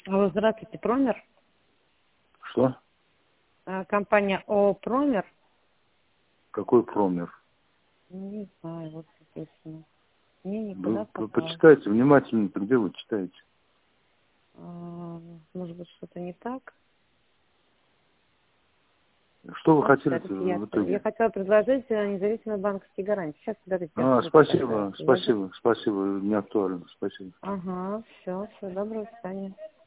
Алло, здравствуйте, Промер. Что? Компания ООО Промер. Какой Промер? Не знаю, вот написано. Мне никуда Вы попало. почитайте внимательно, где вы читаете. Может быть, что-то не так? Что вы хотели Так, в итоге? я хотела предложить независимые банковские гарантии. Сейчас, подождите, я скажу, Спасибо, какая. спасибо, не актуально, спасибо. Ага, все, доброго, до свидания.